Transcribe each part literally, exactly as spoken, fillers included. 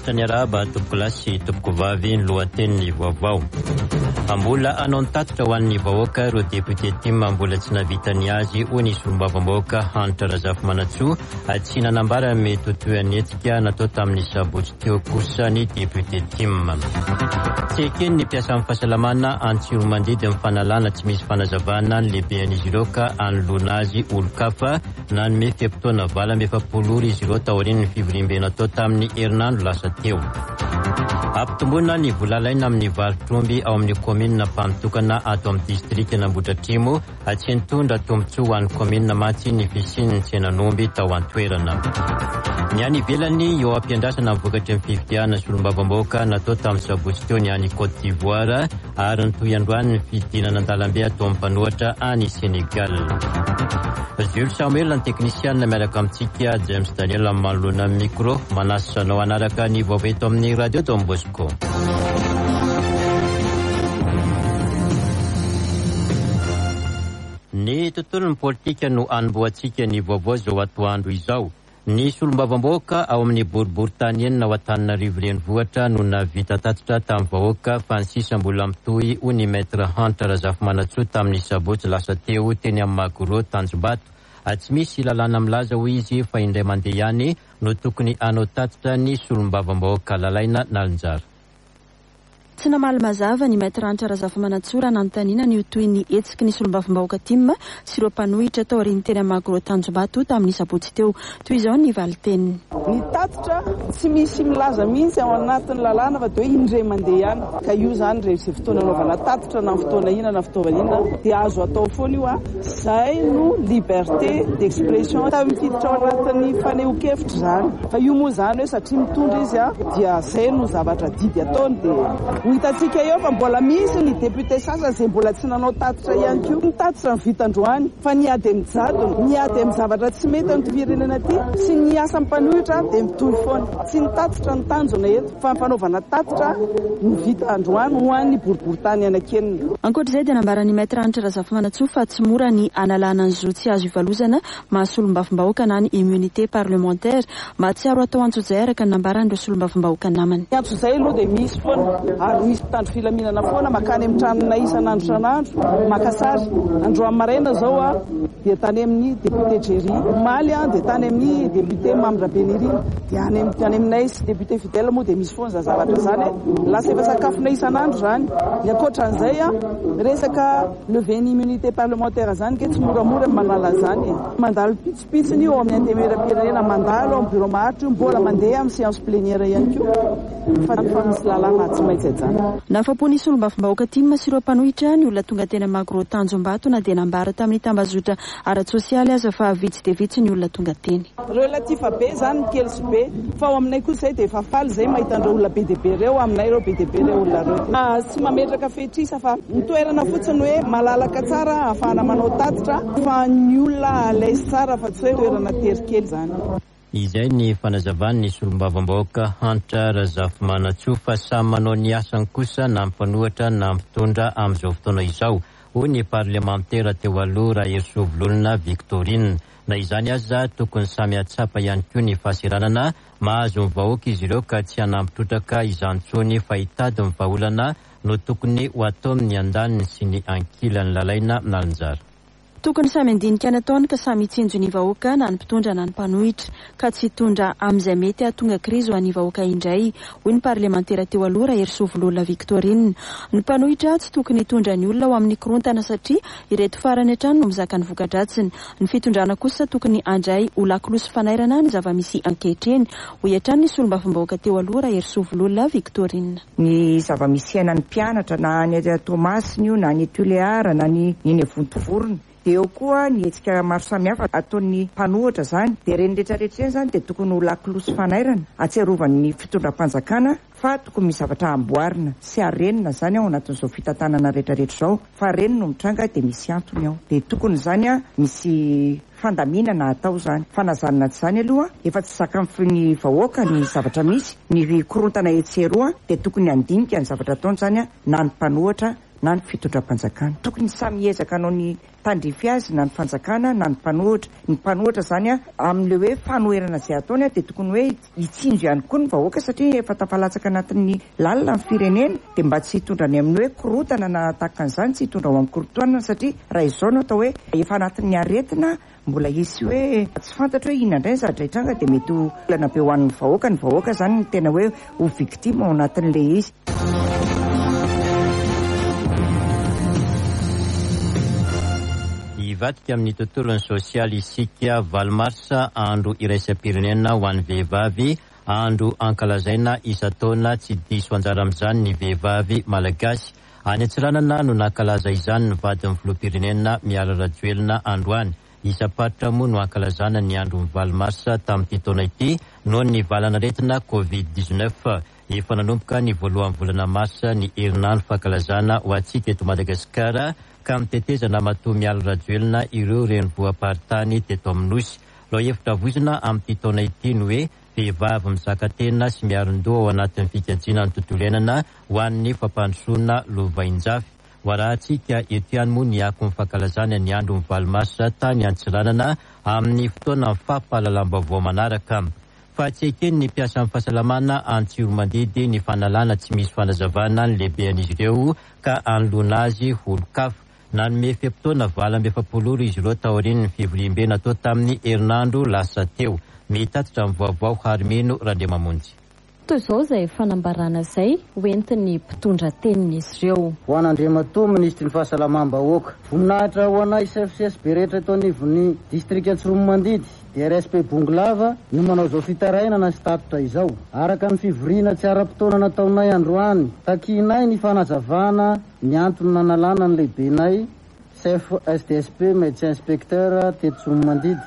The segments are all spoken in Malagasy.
Miarahaba ny araba tompoko lasy tompoko vavy ny lohateny vaovao. Mbola anao tatitra ho an'ny vahoaka ireo député Tim mbola tsy navitany azy ho ny solombavambahoaka Hanitra Razafimanantsoa tsy nanambara mety totoany etika natao tamin'ny sabotsy teo kosa ny député Tim. Tsekeny ny mpiasa amin'ny fahasalamana antsiro mandidy amin'ny fanalana tsy misy fanazavana ny lehibean'izy ireo ka anoloana azy olo-kafa nanome fepotona valo amby efapolo ora izy ireo taorian'ny fivorimbena atao tamin'ny herinandro lasa teo. Ampitomboana ny volalaina amin'ny varitromby ao amin'ny komina mpamitokana ato amin'ny distrikta n'Ambohidratrimo tsy nitondra tombotsoa ho an'ny komina matsy ny fisian'ny tsenanomby tao an-toerana. Ny any ivelany eo ampiandrasana amin'ny vokatry ny fifidiana solombavambahoaka natao tamin'ny sabotsy teo ny any Côte d'Ivoire ary nytoy androany ny fidinana an-dalambe atao amin'ny mpanohatra any Sénégal. Jules Samuel ny teknisianina miaraka amintsika James Daniel amin'ny manoloana amin'ny micro manasanao anaraka ny vaovao eto amin'ny radio Don Bosco. Ny tontolon'ny politika no anomboantsika ny vaovao zao atoandro izao. Ny solombavambahoaka ao amin'ny boribory enina ao Antananarivo renivohitra no navita tatitra tamin'ny vahoaka fa ny sisa mbola mitohy ho ny maître Hanitra Razafimanantsoa tamin'ny sabotsy lasa teo teny amin'ny Magoro Tanjombato. Tsy misy lalàna milaza ho izy fa indray mandeha ihany no tokony anao tatitra ny solombavambahoaka lalaina nalinjara. Tsy namaly mazava ny maître Hanitra Razafimanantsoa raha nanontaniana ny toy ny etsiky ny solombavambahoaka Tim sy ireo mpanohitra tao aorian'ny teny Magoro Tanjombato tamin'ny sabotsy teo. Toy izao ny valiteniny. Ny tatitra tsy misy milaza mihitsy ao anatin'ny lalàna fa dia hoe indray mandeha ihany ka io zany rehefa fotoana anaovana tatitra na fotoana ina na fitaovana ina dia azo atao foana io a zay no liberté d'expression tafiditra ao anatin'ny fanehoan-kevitra zany fa io moa zany hoe satria mitondra izy a dia zay no zavatra didy ataony dia hitantsika eo fa mbola misy ny député sasa zay mbola tsy nanao tatitra ihany koa. Ny tatitra ny vitandroany fa niady amin'ny jadony, niady amin'ny zavatra tsy mety amin'ny firenena aty sy ny asa mpanohitra dia mitohy foana. Tsy ny tatitra ny tanjona eto fa ny fanaovana tatitra ny vitandroany ho an'ny boriboritany anakenina. Ankoatr'izay dia nambaran'ny maître Hanitra Razafimanantsoa fa tsy mora ny analana ny zo tsy azo ivalozana mahasolombavambahoaka na ny immunité parlementaire mahatsiaro atao antso izay araka ny nambaran'ireo solombavambahoaka namany. Antso izay aloha dia misy foana misy mpitandro filaminana foana makany amin'ny tranona isan'andro isan'andro makasary. Androany maraina zao a dia tany amin'ny député Jerry Maly a dia tany amin'ny député Mamdra Beniri dia any aminay sy député Fidèle moa dia misy foana za zavatra zany lasa efa sakafona isan'andro zany. Ny ankoatran'izay a resaka levé-ny immunité parlementaire zany ke tsy moramora manala zany. Mandalo pitsipitsiny io amin'ny antemeram-pirenena mandalo amin'ny bureau maharitra mbola mandeha amin'ny séance plénière ihany koa fa misy lalàna tsy maintsy ajana. Nafapo ny solombavambahoaka Tim sy ireo mpanohitra ny olona tonga teny Magoro Tanjombato na dia nambara tamin'ny tambazotra ara-tsosialy aza fa vitsy dia vitsy ny olona tonga teny. Relatifa be zany ny kely sy be fa ao aminay kosa dia efa faly zay mahita andreo olona be dia be reo aminay ireo be dia be reo olona reo. Tsy mametraka fetrisa fa nitoerana fotsiny hoe malalaka tsara ahafahana manao tatitra fa ny olona alaisy tsara fa tsy hoe toerana terikely zany. Izay ny fanazavan'ny solombavambahoaka Hanitra Razafimanantsoa fa samy manao ny asany kosa na mpanohatra na mpitondra amin'izao fotoana izao. Ho ny parlementaire teo aloha raha Ersovololona Victorine. Na izany aza tokony samy atsapa ihany koa ny fahasiranana mahazo ny vahoaka izy ireo ka tsy hanampitrotraka izany tsony fa hitady ny vahaolana no tokony ho atao amin'ny andaniny sy ny ankilany lalaina nalinjara. Tokony samy andinika ny ataony ka samy hitsinjo ny vahoaka na ny mpitondra na ny mpanohitra ka tsy hitondra amin'izay mety ahatonga krizy ho an'ny vahoaka indray. Hoy ny parlementaire teo aloha raha Ersovololona Victorine. Ny mpanohitra tsy tokony hitondra ny olona ho amin'ny korontana satria ireto farany hatrany no mizaka ny voka-dratsiny. Ny fitondrana kosa tokony andray ho lakolosy fanairana ny zava-misy ankehitriny. Hoy hatrany ny solombavambahoaka teo aloha raha Ersovololona Victorine. Ny zava-misy ainan'ny mpianatra na ny Tomasiny io na ny Tuleara na ny ny Vontovorona dia eo koa ny hetsika maro samihafa ataon'ny mpanohatra zany dia reny rehetrarehetra reny zany dia tokony ho lakolosy fanairana atsiarovan'ny fitondram-panjakana fa tokony misy zavatra amboarina sy arenina zany ao anatin'izao fitantanana rehetrarehetra zao fa reny no mitranga dia misy antony ao dia tokony zany a misy fandaminana atao zany fanazanana tsy zany aloha efa tsy zaka ny vahoaka ny zavatra misy ny korontana etseroa dia tokony andinika ny zavatra ataony zany a na ny mpanohatra na ny fitondram-panjakana. Tokony samy ezaka anao ny tandrify azy na ny fanjakana na ny mpanohatra. Ny mpanohatra zany a amin'le hoe fanoherana izay ataony a dia tokony hoe hitsinjo ihany koa ny vahoaka satria efa tafalatsaka anatin'ny lalina ny firenena dia mba tsy hitondrany amin'ny hoe korotana na tahaka an'izany, tsy hitondra ao amin'ny korotoanana satria raha izao no atao hoe efa anatin'ny aretina mbola hisy hoe tsy fantatra hoe inona indray ny zavatra hitranga dia mety ho olana be ho an'ny vahoaka. Ny vahoaka zany ny tena hoe ho victime ao anatin'le izy. Hivatika amin'ny tontolon'ny sosialy isika valomarsa andro iraisam-pirenena ho an'ny vehivavy, andro ankalazaina isan-taona tsy diso anjara amin'izany ny vehivavy malagasy. Any Antsiranana no nankalaza izany ny vadin'ny filoham-pirenena Miala Rajoelina androany. Isapatra moa no ankalazana ny andron'ny valomarsa tamin'ity taona ity noho ny valanaretina covid dix-neuf. Efa nanomboka ny voalohan'ny volana marsa ny herinandro fankalazana ho antsika eto Madagasikara ka mitetezana matoa Miala Rajoelina ireo renivohim-paritany teto amin'Nosy. Raha hevitra vozona amin'ity taona ity no hoe vehivavy mizaka tena sy miaron-doha ao anatin'ny fikajiana ny tontolo iainana ho an'ny fampandrosoana lovain-jafy. Ho arahantsika eto ihany moa ny akon'ny fankalazana ny andron'ny valomarsa tany Antsiranana amin'ny fotoana fampahalalam-baovao manaraka. Fa tsy ekeny ny mpiasa amin'ny fahasalamana antsiro-mandidy ny fanalana tsy misy fanazavana ny lehibehan'izy ireo ka anoloana azy holo-kafa. Nanome feptaona valo amby efapolo ora izy ireo taorian'ny fivoriam-be natao tamin'ny herinandro lasa teo. Mitatitra amin'ny vaovao Harimeno Randriamamonjy. Toy izao izay fanambarana izay hoentin'ny mpitondra tenin'izy ireo. Ho an'Andriamatoa ministry ny fahasalamam-bahoaka. Voninahitra ho anay C F C S be rehetra eto anivon'ny distrika Antsiromandidy dia R S P Bongolava no manao izao fitarainana sy tatitra izao. Araka ny fivoriana tsy ara-potoana nataonay androany, takinay ny fanazavana ny antony nanalana ny lehibenay chef S D S P médecin inspecteur teto Antsiromandidy.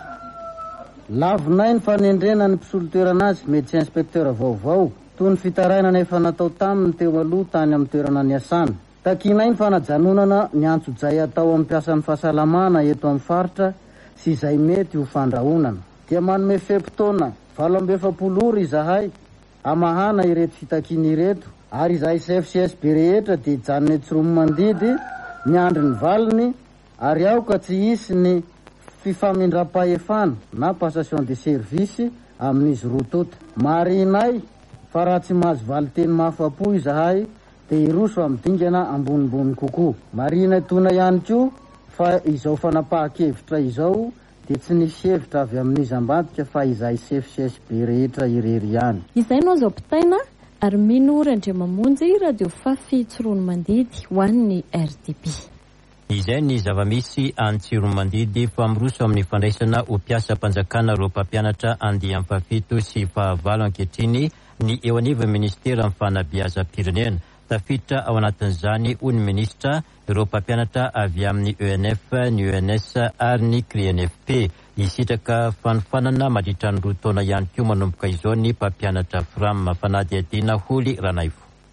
Lavinay ny fanendrena ny mpisolo-toerana azy médecin inspecteur vaovao toy ny fitarainana efa natao taminy teo aloha tany amin'ny toerana niasana. Takinay ny fanajanonana ny antso-jay atao amin'ny mpiasan'ny fahasalamana eto amin'ny faritra sy izay mety ho fandrahonana. Dia manome feptaona valo amby efapolo ora izahay amahana ireto fitakiny ireto ary izahay C F C S be rehetra dia hijanona Antsiromandidy ny andry ny valiny ary aoka tsy hisy ny fifamindram-pahefana na passation de service amin'izy roa tota. Marinay fa raha tsy mahazo valiteny mahafapo izahay dia iroso amin'ny dingana ambonimbony kokoa. Marinay tona ihany koa fa izao fanapahan-kevitra izao dia tsy nisy hevitra avy amin'izy ambadika fa izahay C F C S be rehetra irery ihany. Izay no azo ampitaina Harimeno Randriamamonjy Radio Fafy Antsiromandidy ho an'ny R D P. Izay ny zava-misy Antsiromandidy famoroso amin'ny fandraisana ho mpiasa-panjakana roa mpampianatra andihy amin'ny fafito sy fahavalo ankehitriny ny eo aniva ministera amin'ny fanabeazam-pirenena. Tafiditra ao anatin'izany ho ny ministra ireo mpampianatra avy amin'ny E N F, ny U N S ary ny C R I N F P. Isitraka fanofanana mandritra ny roa taona ihany koa manomboka izao ny mpampianatra Fram fanadihadiana Holy Ranaivo.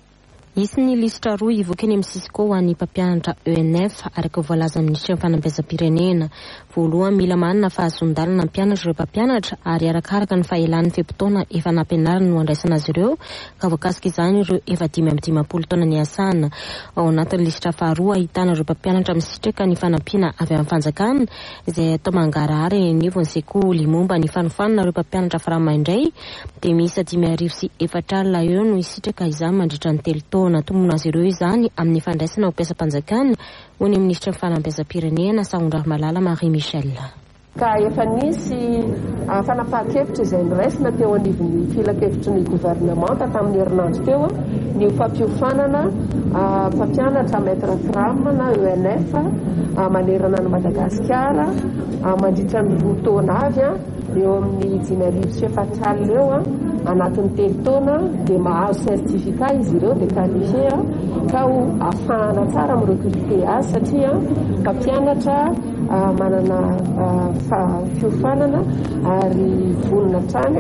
Isy ny listra roa ivoaka eny amin'ny Sisiko ho an'ny mpampianatra E N F araka voalaza amin'ny ministra fanabeazam-pirenena. Voalohany mila manana fahasondalana ny mpianatra ireo mpampianatra ary arakaraka ny fahelan'ny feptaona efa nampianarana no andraisana azy ireo ka voakasika izany ireo efa dimy amby dimampolo taona niasana. Ao anatin'ny listra faharoa ahitana ireo mpampianatra misitraka ny fanampiana avy amin'ny fanjakana izay atao mangarahara eny anivon'ny sekoly momba ny fanofanana ireo mpampianatra faramaindray dia misy dimy arivo sy efatra alina eo no isitraka izany mandritra ny telo taona. Tomono azy ireo izany amin'ny fandraisana ho mpiasa-panjakana ho ny ministra fanabeazam-pirenena Sahondraro Malala Marie Michel. Ka efa nisy fanapahan-kevitra izay niraisina teo anivon'ny filakevitry ny gouvernemanta tamin'ny herinandro teo ny fampiofanana mpampianatra maître Fram na E N F manerana ny Madagasikara mandritra ny roa taona avy eo amin'ny dimy arivo sy efatra alina eo anatin'ny telo taona dia mahazo sertifika izy ireo dia qualifié ka ho afahana tsara mirecruté azy satria mpampianatra manana fiofanana ary vonona trany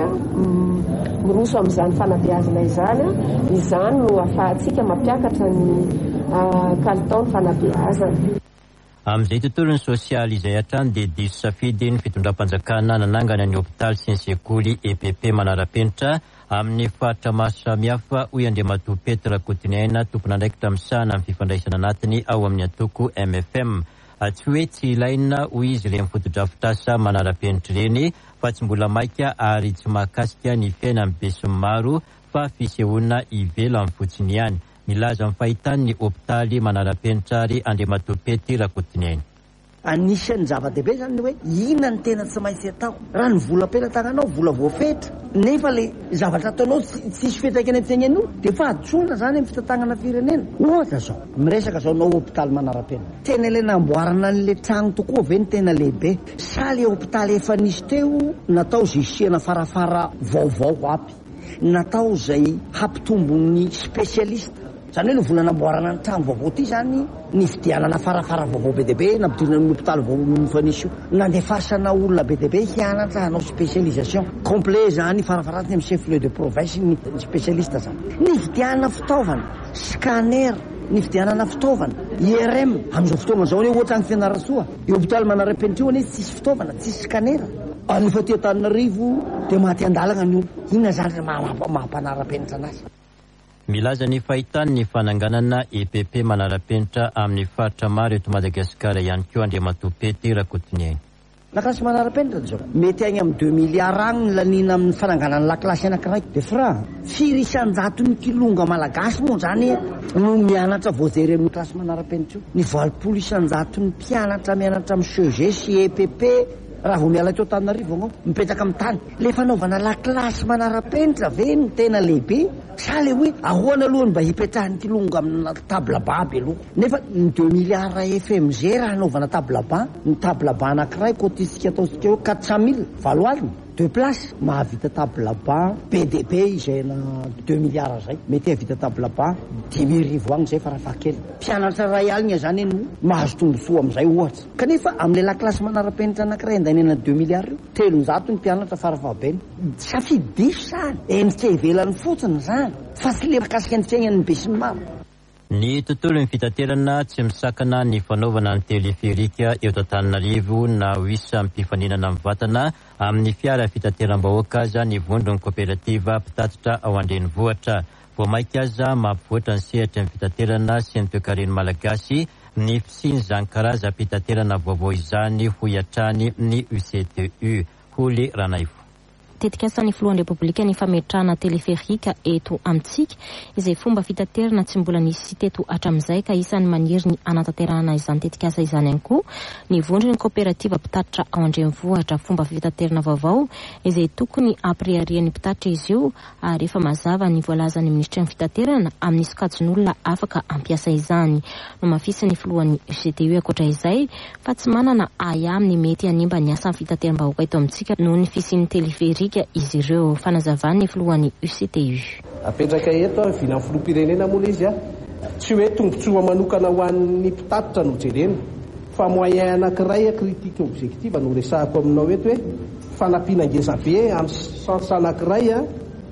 miroso amin'izany fanabeazana izany izany no ahafahantsika mampiakatra ny kalitaon'ny fanabeazana. Amin'izay tontolony sosialy izay hatrany dia diso safidy ny fitondram-panjakana nanangana ny hôpitaly sy ny sekoly E P P Manarapenitra amin'ny faritra maro samihafa hoy Andriamatoa Petra Kotiniaina tompon'andraikitra misahana amin'ny fifandraisana anatiny ao amin'ny antoko M F M. Tsy hoe tsy ilaina hoy izy ireny fotodrafitrasa Manarapenitra ireny fa tsy mbola maika ary tsy mahakasika ny fiaina amin'ny be sy ny maro fa fisehoana ivelo amin'ny fotsiny ihany. Milaza amin'ny fahitany ny hôpitaly Manarapenitra ary Andriamatoa Petra Kotiniaina. Anisan'ny zava-dehibe zany hoe inona ny tena tsy maintsy atao. Raha ny vola pelantananao, vola voafetra, nefa le zavatra ataonao tsisy fetraikany am-piainanao dia fa adsoina zany amin'ny fitantanana firenena. Ohatra zao, miresaka zao nao hôpitaly Manarapenitra. Tena ilay namboarana an'le trano tokoa ve ny tena lehibe. Sa le hôpitaly efa nisy teo natao zisihana farafara vaovao aby. Natao zay hampitombony spesialista. Zany hoe ny vola namboarana ny trano vaovao ty zany ny fidianana farafara vaovao be dehibe nampidirana amin'ny hôpitaly vaovao mifanisy io. Nandefasana olona be dehibe hianatra hanao spécialisation complet zany farafaratiny amin'ny chef lieu de province ny spécialiste zany. Ny fidianana fitaovana, scanner, ny fidianana fitaovana, I R M amin'izao fotoana zao hoe ohatra ny Fianarantsoa, io hôpitaly Manarapenitra io anefa tsisy fitaovana, tsisy scanner. Alefa ty Antananarivo dia maty andalana ny olo. Inona zany mahampanarapenitra anazy. Milaza ny fahitany ny fananganana E P P Manarapenitra amin'ny faritra maro eto Madagasikara ihany koa Andriamatoa Petra Kotiniaina. Laklasy Manarapenitra zao mety agny amin'ny deux milliards agny lanina amin'ny fananganana laklasy anankiray. Dia fra firy isan-jato ny kilonga malagasy moa zany no mianatra voajery amin'ny klasy Manarapenitra io. Ny valopolo isan-jato ny mpianatra mianatra amin'ny C G sy E P P raha vao miala teo Antananarivo anao mipetraka amin'ny tany. Le fanaovana laklasy Manarapenitra ve no tena lehibe sa le hoe ahoana aloha mba hipetrahan'ny kilonga amina table baby aloha. Nefa ny deux milliards F M G raha hanaovana table ba, ny table ba anankiray kotisika ataosika eo quatre cent mille valo alina deux places mahavita table ba B D P izay na deux milliards zay mety havita table ba dimy arivo agny zay farafahakely. Mpianatra ray alina zany no mahazo tombosoa amin'izay ohatra. Kanefa amin'ny laklasy Manarapenitra anankiray andanina deux milliards io telonjato ny mpianatra farafahabeny. Safidy diso zany endrika ivelany fotsiny zany fa tsy le makasika ny fiainan'ny be sy ny maro. Ny tontolon'ny fitaterana tsy misakana ny fanaovana ny teleferika eto Antananarivo na ho isa ampifaninana amin'ny vatana amin'ny fiara fitateram-bahoaka aza ny vondron'ny kooperativa mpitatitra ao Andrenivohitra. Vao maika aza mampivoatra ny sehatra ny fitaterana sy ny toe-karena malagasy ny fisiny izany karaza fitaterana vaovao izany ho iatrany ny U C T U. Holy Ranaivo. Tetika asany filohan'ny Repoblika ny fametrahana teleferika eto amintsika izay fomba fitaterana tsy mbola nisy teto hatramin'izay ka isan'ny maniry ny anatanterahana izany tetika asa izany ihany koa ny vondron'ny kooperativa mpitatitra ao Andrenivohitra fomba fitaterana vaovao izay tokony ampriarian'ny mpitatitra izy io ary efa mazava ny voalazan'ny ministra ny fitaterana amin'ny sokajin'olona afaka ampiasa izany. No mafisa ny filohan'ny U C T U akoatra izay fa tsy manana aya amin'ny mety hanimba ny asan'ny fitateram-bahoaka eto amintsika noho ny fisian'ny teleferika izy ireo fanazavany filohan'ny U C T U. Apetraka eto vina filoham-pirenena moa izy a tsy hoe tombotsoa manokana ho an'ny mpitatitra no jerena fa moyen anankiray critique objective no resahako aminao eto hoe fanampiana be amin'ny sens anankiray a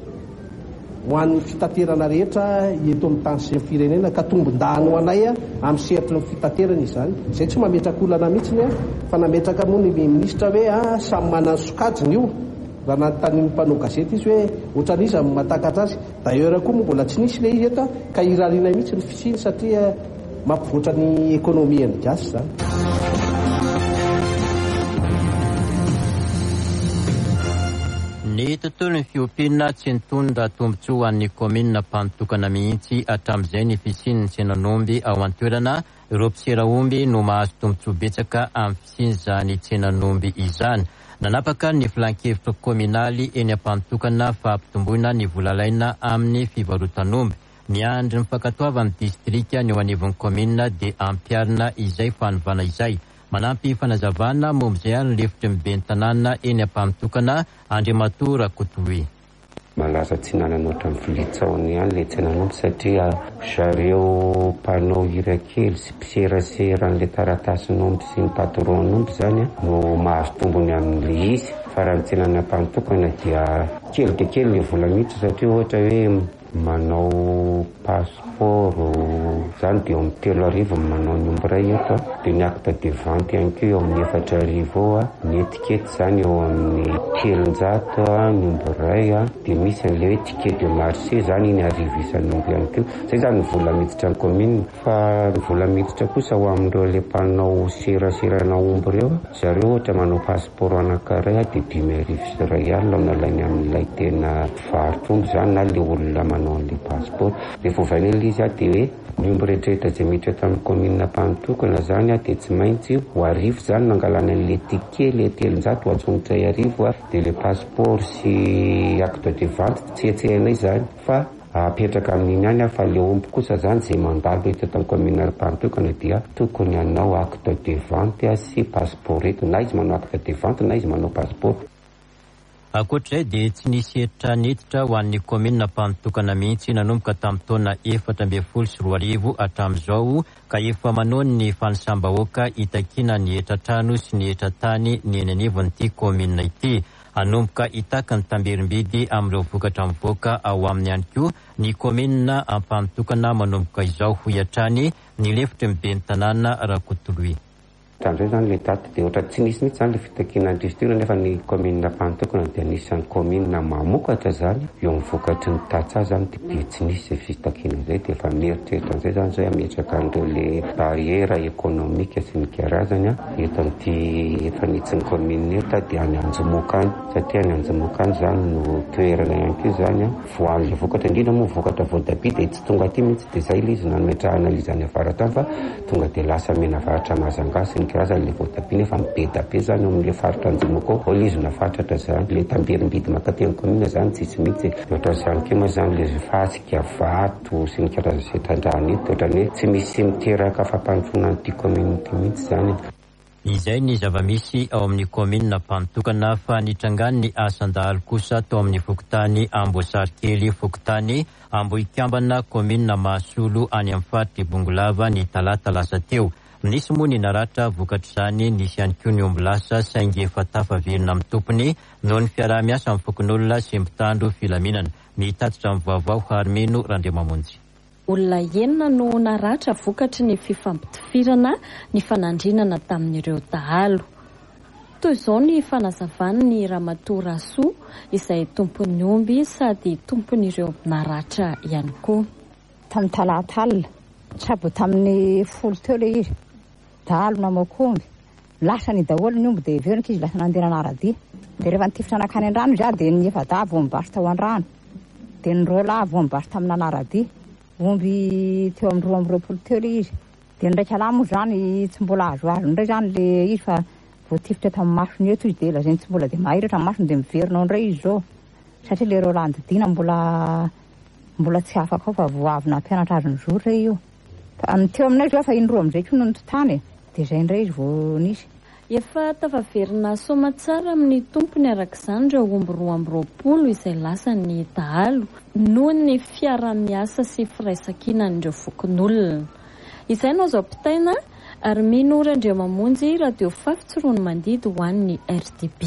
ho an'ny fitaterana rehetra eto amin'ny tany sy ny firenena ka tombon-dahany ho anay a amin'ny sehatry ny fitaterana izany. Izay tsy mametraka olana mihitsiny a fa nametraka moa ny ministra hoe a samy manana sokajiny io. Raha nanontanian'ny mpanao gazety izy hoe ohatran'izy amin'ny mahatakatra azy d'ailleurs koa moa mbola tsy nisy le izy eto ka irariana mihitsy ny fisiny satria mampivoatra ny ekonomian'ny gasy zany. Ny tontolon'ny fiompiana tsy nitondra tombontsoa ho an'ny komina mpanotokana mihitsy hatramin'izay ny fisian'ny tsenan'omby ao an-toerana. Ireo mpiseraomby no mahazo tombontsoa betsaka amin'ny fisian'izany tsenan'omby izany. Nanapaka ny filan-kevitra kominaly eny am-panotokana fa ampitomboina ny volalaina amin'ny fivarotan'omby. Ny andry ny fankatoava amin'ny distrika ny eo anivon'ny komina dia ampiarina izay fanovana izay. Manampy fanazavana momba izay ny lefitry ny ben'ny tanàna eny am-panotokana Andriamatoa Rakotoe. Malaza tsy nanana ohatry ny filitsaony ihany le tsenan'omby satria zareo mpanao hira kely sy mpiserasera an'le taratasin'omby sy ny patron'omby zany no mahazo tombony amin'le izy fa raha ny tsenany am-panotokana dia kely dia kely le vola mihitsy satria ohatra hoe manao passeport zany dia eo amin'ny telo arivo manao ny ombo iray eto, dia ny acte de vente ihany koa eo amin'ny efatra arivo eo a, ny etikety zany eo amin'ny telonjato a ny ombo iray a, dia misy an'ilay hoe ticket de marché zany iny arivo isan'ombo ihany koa. Zay zany ny vola miditra ny commune. Fa ny vola miditra kosa ho amin'ireo le mpanao serasera ombo ireo, zareo ohatra manao passeport anankiray a dia dimy arivo sy iray alina no nalainy amin'ilay tena varotr'ombo zany na le olona manao an'ilay passeport. Rehefa ovain'ilay izy a dia hoe ny ombo rehetrarehetra izay miditra eto amin'ny commune mpanotokana zany a dia tsy maintsy ho arivo zany nangalana an'ilay ticket le telonjato ho atsongotra arivo a, dia le passeport sy acte de vente tsy hetsehanay zany fa apetraka amin'iny ihany fa le ombo kosa zany izay mandalo eto amin'ny commune mpanotokana dia tokony hanao acte de vente sy passeport eto, na izy manao acte de vente na izy manao passeport. Ankoatr'izay dia tsy nisy hevitra niditra ho an'ny komina mpanotokana mihitsy nanomboka tamin'ny taona efatra ambin'ny folo sy roa arivo hatramin'izao ka efa manao ny fanisambahoaka hitakina ny hetra-trano sy ny hetra-tany ny eny anivon'ity komina ity. Anomboka hitaka ny tamberim-bidy amin'ireo vokatra mivoaka ao amin'ny ihany koa ny komina mpanotokana manomboka izao ho hiatrany ny lefitry ny ben'ny tanàna Rakotoloha. Tanzay zany le daty dia ohatra tsy nisy mihitsy zany le fitakiana indrisitira nefa ny komina mpanotokana dia anisan'ny komina mamokatra zany eo amin'ny vokatry ny tatsa zany dia tsy nisy fitakiana izay dia efa mieritreritra an'izay zany zay ametraka an'ireo le barrière économique sy ny karazany a eto amin'ity efa nitsy ny komina eto dia any Anjomokany satria any Anjomokany zany no toerana ihany koa zany a voan'ilay vokatra indrindra moa vokatra voatabia dia tsy tonga aty mihitsy dia zay ilay izy nametrahana an'izany afara tany fa tonga dia lasa mena faritra Mazangasy ny karazany le voatabia nefa mibedabe zany amin'le faritra Anjomoko ao izy nafatratra zany le tamberim-bidy makateny komina zany tsisy mihitsy ohatra izany koa moa zany le fasika vato sy ny karazana izay tandrahana eto ohatrany hoe tsy misy miteraka fampandroana an'ity komina ity mihitsy zany. Izay ny zava-misy ao amin'ny komina mpanotokana fa nitrangany ny asan-dahalo kosa tao amin'ny fokotany Amboasarikely fokotany Ambohikambana komina Mahasolo any amin'ny faritry Bongolava ny talata lasa teo. Nisy moa ny naratra vokatr'izany nisy ihany koa ny ombo lasa saingy efa tafaverina amin'ny tompony noho ny fiaraha-miasa amin'ny fokon'olona sy mpitandro filaminana. Mitatitra amin'ny vaovao Harimeno Randriamamonjy. Olona enina no naratra vokatry ny fifampitifirana ny fanandrinana tamin'ireo dahalo. Toy izao ny fanazavany Ramatoa Rasoa izay tompon'ny omby sady tompon'ireo naratra ihany koa. Tamin'ny talata alina tsabo tamin'ny folo teo le izy dahalo namakomby lasa ny daholo ny omby dia verika izy lasa nandeha nanaradia dia rehefa nitifitra nakany an-drano izy a dia ny efa da vo mibaso tao an-drano dia ny roa lahy vo mibaso tamin'ny nanaradia omby teo amin'ny roa amby roapolo teo le izy dia ny raika lahy moa zany tsy mbola azo azo ndray zany le izy fa voatifitra tamin'ny masony eto izy dia lazainy tsy mbola dia mahiratra ny masony dia miverinao indray izy zao satria le roa lahy nodidina mbola mbola tsy afaka ao fa vo avy nampianatra azy ny zotra io ny teo aminay zao fa indroa amin'izay koa no nototany dia izay indray izy vo nisy. Efa tafaverina somatsara amin'ny tompony arak'izany ireo omby roa amby roapolo izay lasa ny dahalo noho ny fiara-miasa sy firaisan-kinan'ireo fokon'olona. Izay no azo ampitaina Harimeno Randriamamonjy radio Fafitsoroany mandidy ho an'ny R T B.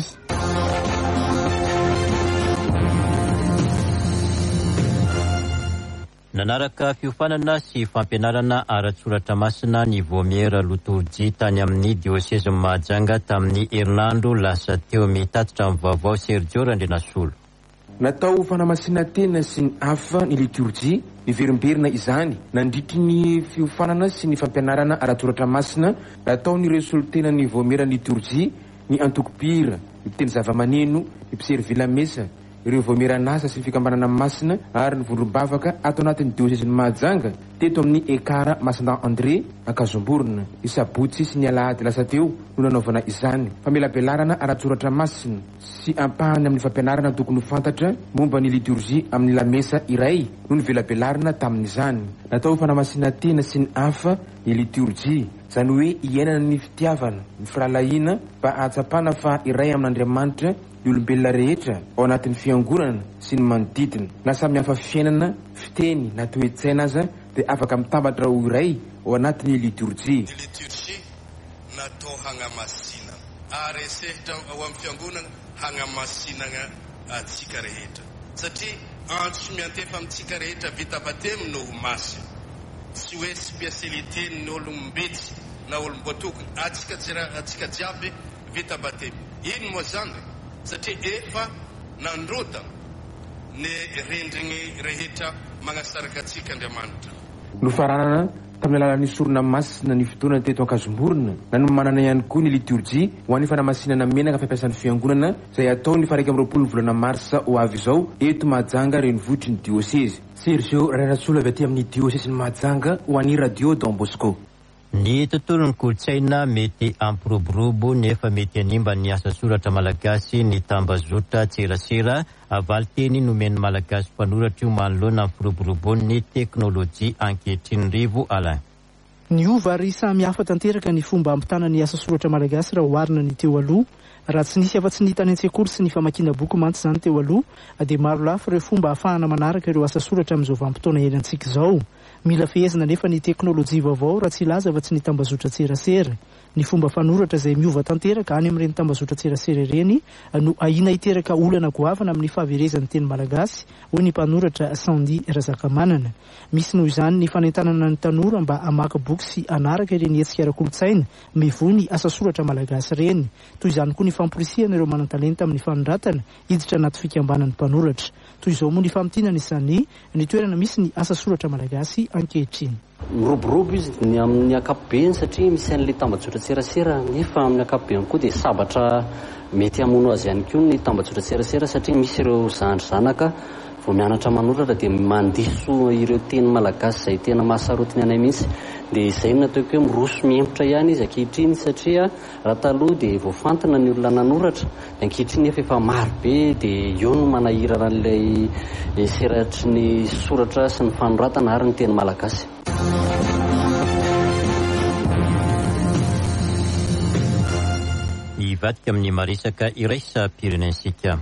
Nanaraka fiofanana sy fampianarana ara-tsoratra masina ny vomiera Lotorjy tany amin'ny dioseze Mahajanga tamin'ny herinandro lasa teo mitatitra amin'ny vaovao Sergio Randrinasolo. Natao fanamasina tena sy ny hafa ny liturjia miverimberina izany nandritry ny fiofanana sy ny fampianarana ara-tsoratra masina natao ny resultena ny vomiera liturjia ny antokopira ny teny zava-maneno ny mpiservila mesa ireo voamiera-nasa sy ny fikambanana masina ary ny vondrom-bavaka ato anatin'ny diosezeny Mahajanga teto amin'ny ekara Masina André Akazomborona isabotsy sy ny alahady lasa teo no nanaovana izany famelabelarana ara-tsoratra masina sy ampahany amin'ny fampianarana tokony fantatra momba ny liturjia amin'ny lamesa iray no ny velabelarana tamin'izany natao fanamasina tena sy ny hafa ny liturjia zany hoe iainana ny fitiavana ny firalahiana mba ahatsapana fa iray amin'Andriamanitra ny olombelona rehetra ao anatin'ny fiangonana sy ny manodidina na samy hafa fiainana fiteny na toe-tsaina aza dia afaka mitambatra ho iray ao anatin'ny liturjia. Liturjia natao hagnamasina ary sehitra ao amin'ny fiangonana hagnamasina atsika rehetra satria antso miantefa amintsika rehetra vita batemy no masy tsy hoe spécialité ny olombetsy na olombotokony atsika atsika jiaby vita batemy. Ino moa zany satria efa nandrota ny rendrigny rehetra magnasaraka atsika Andriamanitra. Nofaranana tamin'ny alalan'ny sorona masina ny fotoana teto Ankazomborona na no manana ihany koa ny liturgie ho an'ny fanamasinana menaka fampiasan'ny fiangonana izay atao ny faraika amin'ny roapolo volana marsa ho avy izao eto Mahajanga renivohitry ny diocèse. Sergio Reratsolo avy aty amin'ny diocèse ny Mahajanga ho an'ny radio Don Bosco. Ny tontolon'ny kolotsaina mety ampiroborobo nefa mety animba ny asa soratra malagasy ny tambazotra tserasera avaliteny nomeny malagasy mpanoratra io manoloana ampiroboroboan'ny teknôlôjia ankehitriny rivo Alain. Ny ovary samy hafa tanteraka ny fomba ampitana ny asa soratra malagasy raha oharina ny teo aloha. Raha tsy nisy afa-tsy ny tany an-tsekoly sy ny famakiana boky mantsy zany teo aloha dia maro lafo ireo fomba ahafahana manaraka ireo asa soratra amin'izao vanim-potoana iainantsika izao. Mila fehezina nefa ny teknôlôjia vaovao raha tsy ilaza afa-tsy ny tambazotra tserasera. Ny fomba fanoratra izay miova tanteraka any amin'ireny tambazotra tserasera ireny no ahina hiteraka olana goavana amin'ny fahaverezan'ny teny malagasy hoy ny mpanoratra Sandi Razakamanana. Misy noho izany ny fanentanana ny tanora mba hamaky boky sy hanaraka ireny hetsika ara-kolotsaina mivoha ny asa soratra malagasy ireny. Toy izany koa ny famporisihana ireo manan-talenta amin'ny fanondratana hiditra anaty fikambanan'ny mpanoratra. Toy izao moa ny famtinana izany ny toerana misy ny asa soratra malagasy ankehitriny. Miroborobo izy ny amin'ny ankapobeny satria misy an'ilay tambazotra tserasera nefa amin'ny ankapobeny koa dia sabatra mety hamono azy ihany koa ny tambazotra tserasera satria misy ireo zandry zanaka vao mianatra manoratra dia mandiso ireo teny malagasy izay tena mahasarotiny anay mihitsy. Dia izay no nataoko hoe miroso miempotra ihany izy ankehitriny satria raha taloha dia voafantina ny olona nanoratra ankehitriny nefa efa maro be dia eo no manahirana an'ilay seratry ny soratra sy ny fanoratana ary ny teny malagasy. Ivadika amin'ny maresaka iraisam-pirenensika.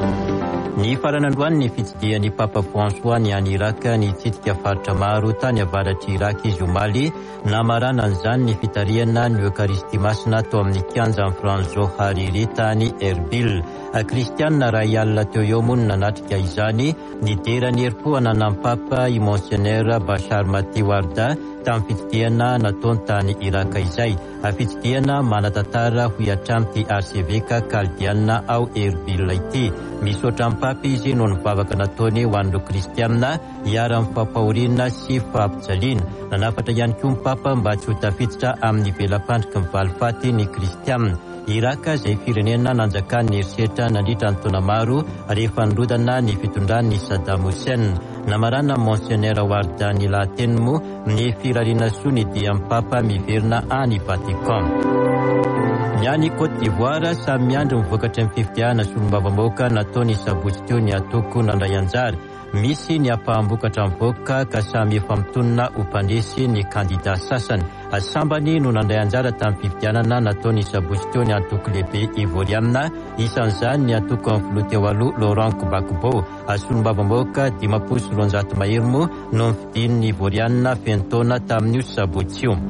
Ny faran'androany ny fitsidihan'ny Papa François ny any Iraka ny tsitsika faritra maro tany avaratry Iraka izy omaly namarana an'izany ny fitarihana ny Eucharistie masina tao amin'ny kianja Franzo Hariri tany Erbil. Kristianina ray alina teo eo moa no nanatrika izany ny derany herim-po ananan'ny Papa i Monseigneur Bashar Mati Warda tamin'ny fitsidihana nataony tany Iraka izay. Fitsidihana manatantara ho atramty arseveka kaldiana ao Erbil ity. Misaotra amin'ny Papa izy no nivavaka nataony ho an'ireo kristianina hiara-amin'ny fampahoriana sy fampijaliana. Nanafatra ihany koa ny Papa mba tsy ho tafiditra amin'ny velam-pandriky ny valifaty ny kristianina. Iraka izay firenena nanjakan'ny herisetra nandritra ny taona maro rehefa nirodana ny fitondran'ny Saddam Hussein. Namarana Monseigneur Warda ny lahateny moa ny firariana soa ny dian'ny Papa miverina any Vatican. Ny any Côte d'Ivoire samy miandry mivokatra amin'ny fifidiana solombavam-bahoaka nataony sabotsy teo ny atoko nandray anjara. Misy ny ampaham-bokatra mivoaka ka samy efa mitonona ho mpandresy ny kandida sasany. Sambany no nandray anjara tamin'ny fifidianana nataony sabotsy teo ny antoko lehibe Ivoriana. Isan'izany ny atoko amin'ny filoha teo aloha Laurent Gbagbo. Solombavam-bahoaka dimampolo sy roanjato mahery moa no nifidian'ny Ivoriana feno taona tamin'io sabotsy io.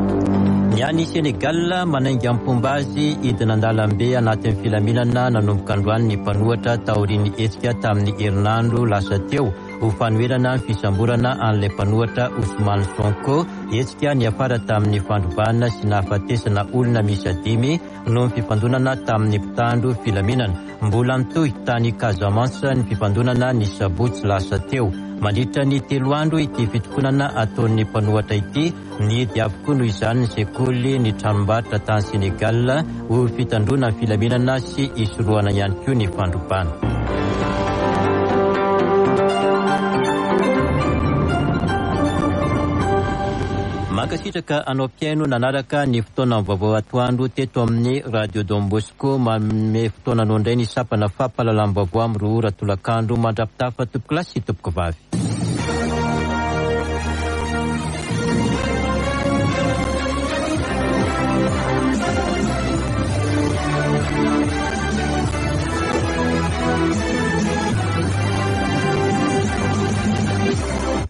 Ny any Senegal manainga am-pomba azy hidina an-dalambe anatin'ny filaminana nanomboka androany ny mpanohatra taoriany hetsika tamin'ny herinandro lasa teo ho fanoherana ny fisamborana an'ilay mpanohatra Ousmane Sonko hetsika ny afara tamin'ny fandrovana sy nahafatesana olona misy dimy no ny fifandonana tamin'ny mpitandro filaminana. Mbola mitohy tany Casamance ny fifandonana ny sabotsy lasa teo. Mandritra ny telo andro ity fitokonana ataon'ny mpanohatra ity nidy avokoa noho izany ny sekoly ny tranombarotra tany Senegal ho fitandrona ny filaminana sy isorohana ihany koa ny fandrombana. Mankasitraka anao mpiaino nanaraka ny fotoana vaovao atoandro teto amin'ny radio Don Bosco manome fotoana anao indray ny sapana fampahalalam-baovao amin'ny roa ora tolakandro mandrapitafa topoklasy sy topoko vavy.